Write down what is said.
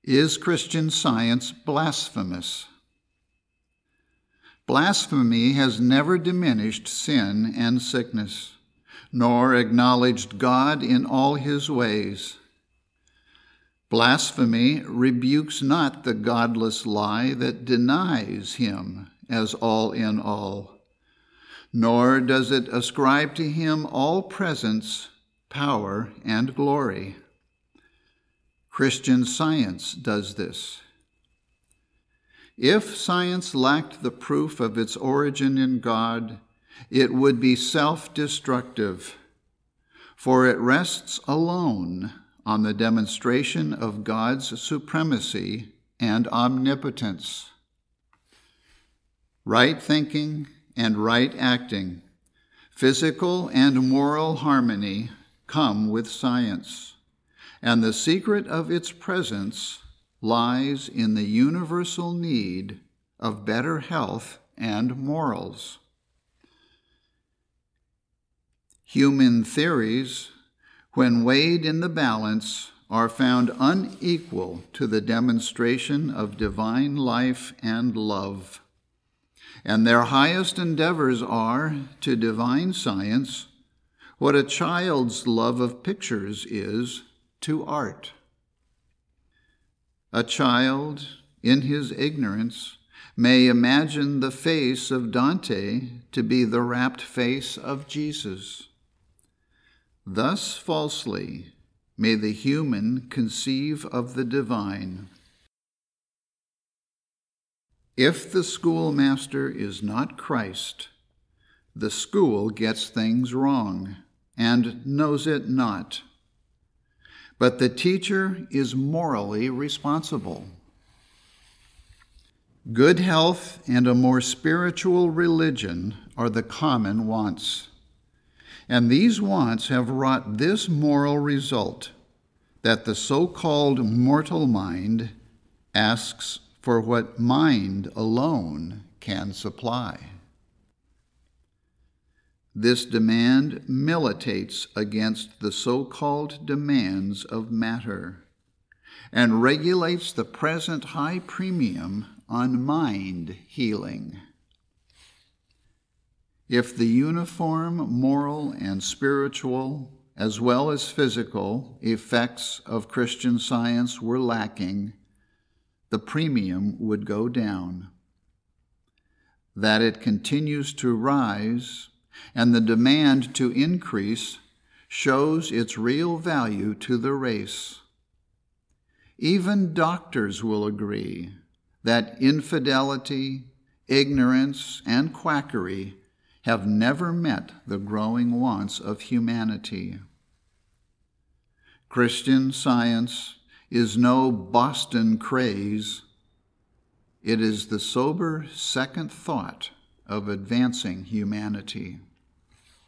Is Christian Science blasphemous? Blasphemy has never diminished sin and sickness, nor acknowledged God in all his ways. Blasphemy rebukes not the godless lie that denies him as all in all, nor does it ascribe to him all presence, power, and glory. Christian Science does this. If science lacked the proof of its origin in God, it would be self-destructive, for it rests alone on the demonstration of God's supremacy and omnipotence. Right thinking and right acting, physical and moral harmony come with science, and the secret of its presence lies in the universal need of better health and morals. Human theories, when weighed in the balance, are found unequal to the demonstration of divine life and love, and their highest endeavors are, to divine science, what a child's love of pictures is to art. A child, in his ignorance, may imagine the face of Dante to be the rapt face of Jesus. Thus falsely may the human conceive of the divine. If the schoolmaster is not Christ, the school gets things wrong and knows it not. But the teacher is morally responsible. Good health and a more spiritual religion are the common wants. And these wants have wrought this moral result, that the so-called mortal mind asks for what mind alone can supply. This demand militates against the so-called demands of matter and regulates the present high premium on mind healing. If the uniform moral and spiritual, as well as physical, effects of Christian Science were lacking, the premium would go down. That it continues to rise and the demand to increase shows its real value to the race. Even doctors will agree that infidelity, ignorance, and quackery have never met the growing wants of humanity. Christian Science is no Boston craze. It is the sober second thought of advancing humanity.